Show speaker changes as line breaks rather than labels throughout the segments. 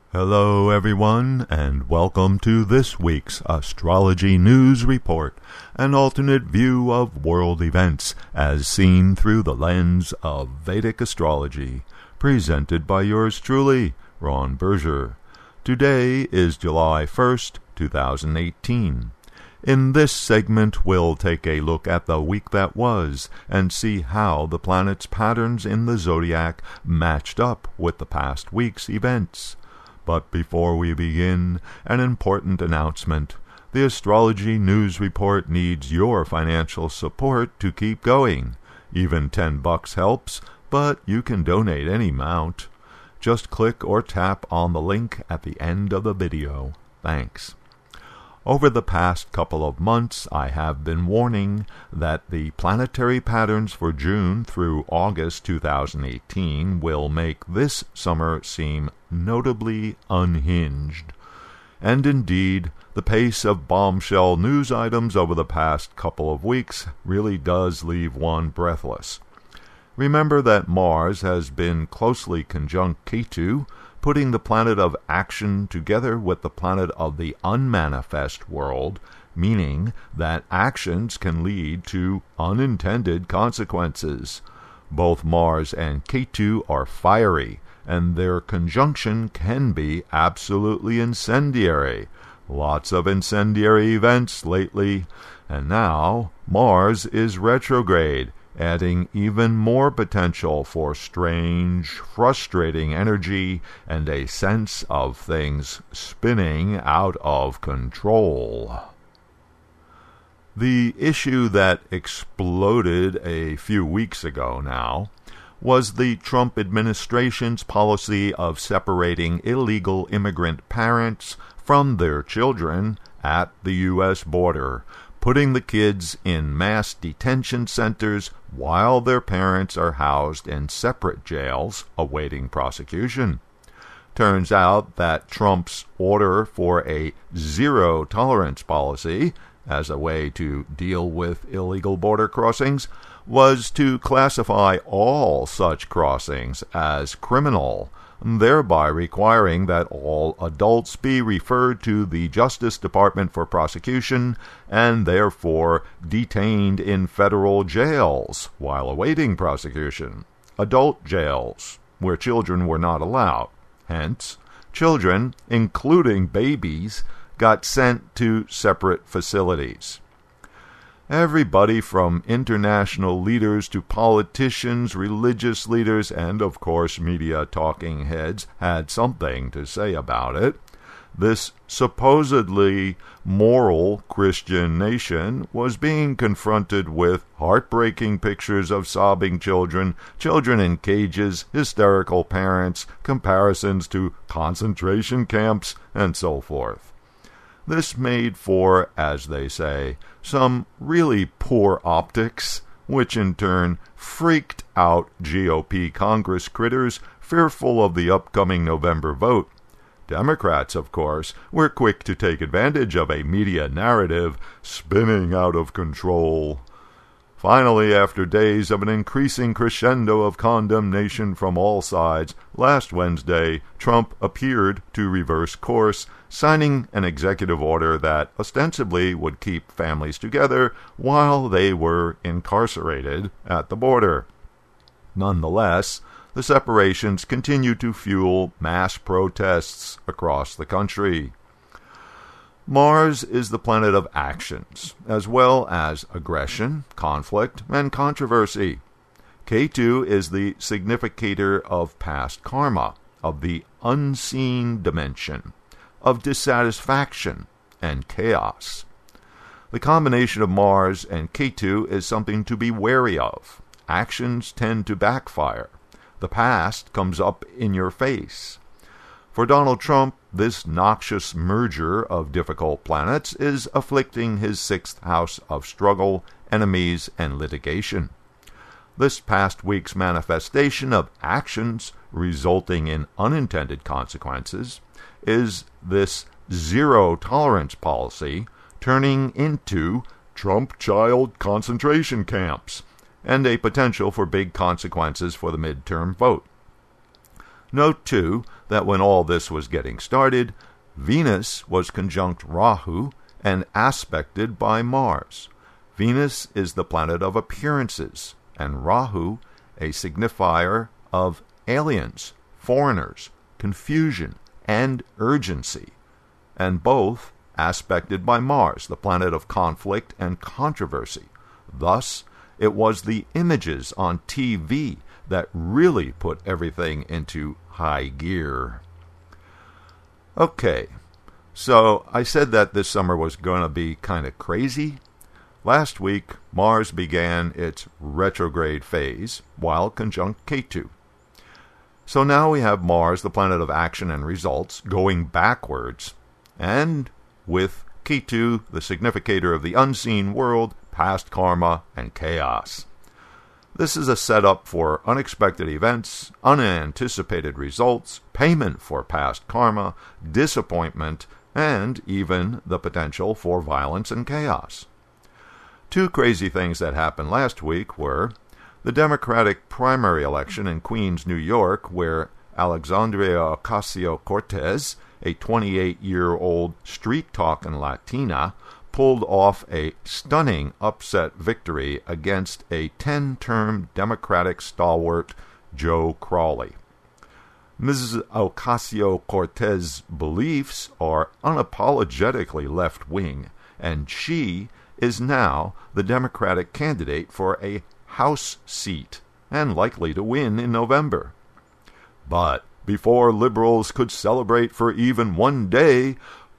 Hello everyone, and welcome to this week's Astrology News Report, an alternate view of world events as seen through the lens of Vedic astrology, presented by yours truly, Ron Berger. Today is July 1st, 2018. In this segment, we'll take a look at the week that was and see how the planets' patterns in the zodiac matched up with the past week's events. But before we begin, an important announcement. The Astrology News Report needs your financial support to keep going. Even $10 helps, but you can donate any amount. Just click or tap on the link at the end of the video. Thanks. Over the past couple of months, I have been warning that the planetary patterns for June through August 2018 will make this summer seem notably unhinged. And indeed, the pace of bombshell news items over the past couple of weeks really does leave one breathless. Remember that Mars has been closely conjunct Ketu, putting the planet of action together with the planet of the unmanifest world, meaning that actions can lead to unintended consequences. Both Mars and Ketu are fiery, and their conjunction can be absolutely incendiary. Lots of incendiary events lately, and now Mars is retrograde, adding even more potential for strange, frustrating energy and a sense of things spinning out of control. The issue that exploded a few weeks ago now was the Trump administration's policy of separating illegal immigrant parents from their children at the U.S. border, putting the kids in mass detention centers while their parents are housed in separate jails awaiting prosecution. Turns out that Trump's order for a zero-tolerance policy, as a way to deal with illegal border crossings, was to classify all such crossings as criminal, thereby requiring that all adults be referred to the Justice Department for prosecution and therefore detained in federal jails while awaiting prosecution. Adult jails, where children were not allowed. Hence, children, including babies, got sent to separate facilities. Everybody from international leaders to politicians, religious leaders, and of course media talking heads had something to say about it. This supposedly moral Christian nation was being confronted with heartbreaking pictures of sobbing children, children in cages, hysterical parents, comparisons to concentration camps, and so forth. This made for, as they say, some really poor optics, which in turn freaked out GOP Congress critters fearful of the upcoming November vote. Democrats, of course, were quick to take advantage of a media narrative spinning out of control. Finally, after days of an increasing crescendo of condemnation from all sides, last Wednesday, Trump appeared to reverse course, signing an executive order that ostensibly would keep families together while they were incarcerated at the border. Nonetheless, the separations continue to fuel mass protests across the country. Mars is the planet of actions, as well as aggression, conflict, and controversy. Ketu is the significator of past karma, of the unseen dimension, of dissatisfaction and chaos. The combination of Mars and Ketu is something to be wary of. Actions tend to backfire. The past comes up in your face. For Donald Trump, this noxious merger of difficult planets is afflicting his sixth house of struggle, enemies, and litigation. This past week's manifestation of actions resulting in unintended consequences is this zero-tolerance policy turning into Trump child concentration camps and a potential for big consequences for the midterm vote. Note, too, that when all this was getting started, Venus was conjunct Rahu and aspected by Mars. Venus is the planet of appearances, and Rahu a signifier of aliens, foreigners, confusion, and urgency, and both aspected by Mars, the planet of conflict and controversy. Thus, it was the images on TV that really put everything into high gear. Okay, so I said that this summer was going to be kind of crazy. Last week, Mars began its retrograde phase while conjunct Ketu. So now we have Mars, the planet of action and results, going backwards, and with Ketu, the significator of the unseen world, past karma, and chaos. This is a setup for unexpected events, unanticipated results, payment for past karma, disappointment, and even the potential for violence and chaos. Two crazy things that happened last week were the Democratic primary election in Queens, New York, where Alexandria Ocasio-Cortez, a 28-year-old street-talking Latina, pulled off a stunning upset victory against a 10-term Democratic stalwart, Joe Crowley. Mrs. Ocasio-Cortez's beliefs are unapologetically left-wing, and she is now the Democratic candidate for a House seat, and likely to win in November. But before liberals could celebrate for even one day,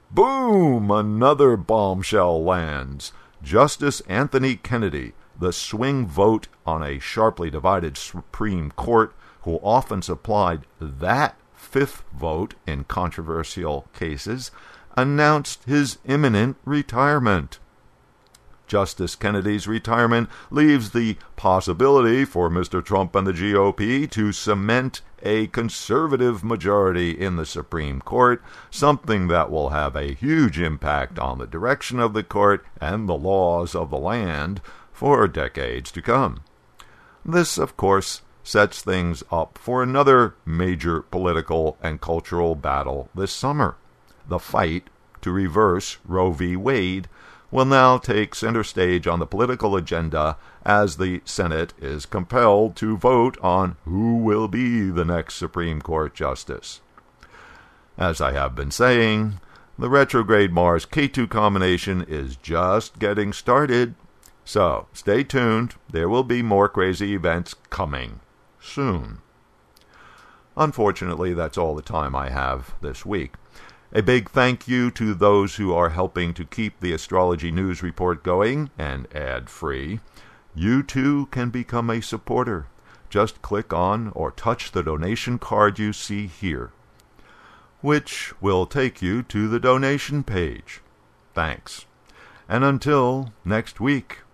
boom! Another bombshell lands. Justice Anthony Kennedy, the swing vote on a sharply divided Supreme Court, who often supplied that fifth vote in controversial cases, announced his imminent retirement. Justice Kennedy's retirement leaves the possibility for Mr. Trump and the GOP to cement a conservative majority in the Supreme Court, something that will have a huge impact on the direction of the court and the laws of the land for decades to come. This, of course, sets things up for another major political and cultural battle this summer. The fight to reverse Roe v. Wade will now take center stage on the political agenda as the Senate is compelled to vote on who will be the next Supreme Court justice. As I have been saying, the retrograde Mars-Ketu combination is just getting started, so stay tuned. There will be more crazy events coming soon. Unfortunately, that's all the time I have this week. A big thank you to those who are helping to keep the Astrology News Report going and ad-free. You too can become a supporter. Just click on or touch the donation card you see here, which will take you to the donation page. Thanks. And until next week.